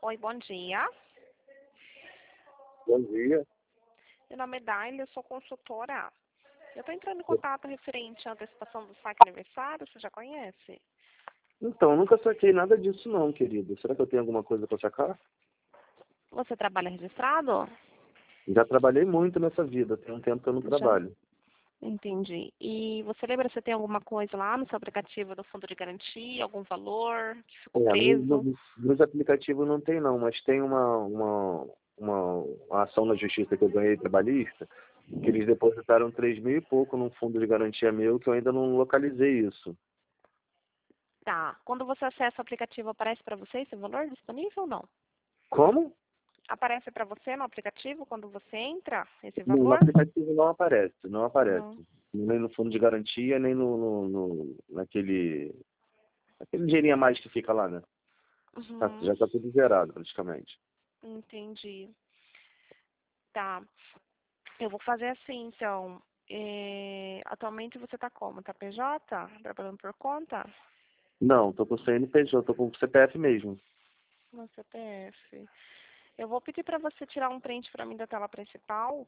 Oi, bom dia. Bom dia. Meu nome é Daile, eu sou consultora. Eu estou entrando em Eu- contato referente à antecipação do saque aniversário, você já conhece? Então, nunca saquei nada disso não, querido. Será que eu tenho alguma coisa para sacar? Você trabalha registrado? Já trabalhei muito nessa vida, tem um tempo que eu não Já. trabalho. Entendi. E você lembra se tem alguma coisa lá no seu aplicativo do fundo de garantia, algum valor que ficou preso? Nos aplicativos não tem não, mas tem uma ação na justiça que eu ganhei trabalhista, que eles depositaram 3.000 e pouco num fundo de garantia meu, que eu ainda não localizei isso. Tá. Quando você acessa o aplicativo, aparece para você esse valor disponível ou não? Como? Aparece para você no aplicativo quando você entra esse No valor? aplicativo não aparece, não Não. aparece. Nem no fundo de garantia, nem aquele dinheirinho a mais que fica lá, né? Já Uhum. está tudo zerado, praticamente. Entendi. Tá. Eu vou fazer assim, então. Atualmente você está como? Tá PJ? Trabalhando por conta? Não, tô com CNPJ, tô com CPF mesmo. No CPF. Eu vou pedir para você tirar um print para mim da tela principal.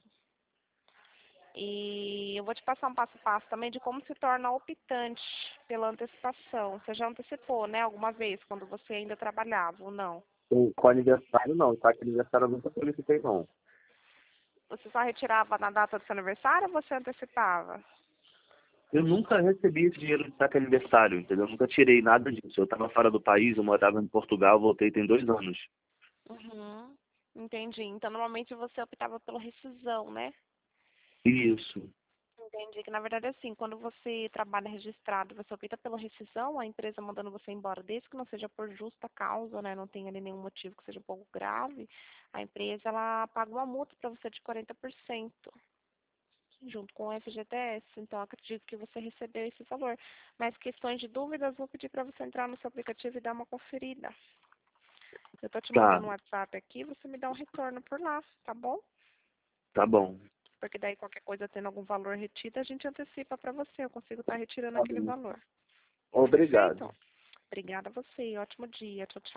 E eu vou te passar um passo a passo também de como se torna optante pela antecipação. Você já antecipou, né, alguma vez, quando você ainda trabalhava ou não? Com aniversário, não. Com aniversário eu nunca solicitei, não. Você só retirava na data do seu aniversário ou você antecipava? Eu nunca recebi esse dinheiro de saque aniversário, entendeu? Eu nunca tirei nada disso. Eu estava fora do país, eu morava em Portugal, voltei tem 2 anos. Uhum. Entendi. Então, normalmente você optava pela rescisão, né? Isso. Entendi que, na verdade, assim, quando você trabalha registrado, você opta pela rescisão, a empresa mandando você embora, desde que não seja por justa causa, né, não tenha ali nenhum motivo que seja um pouco grave, a empresa, ela paga uma multa para você de 40%, junto com o FGTS. Então, acredito que você recebeu esse valor. Mas questões de dúvidas, vou pedir para você entrar no seu aplicativo e dar uma conferida. Eu estou te Tá, mandando um WhatsApp aqui, você me dá um retorno por lá, tá bom? tá bom. Porque daí qualquer coisa tendo algum valor retido, a gente antecipa para você. Eu consigo estar retirando Tá aquele bom. valor. Obrigado. Perfeito? Obrigada a você. Ótimo dia. Tchau, tchau.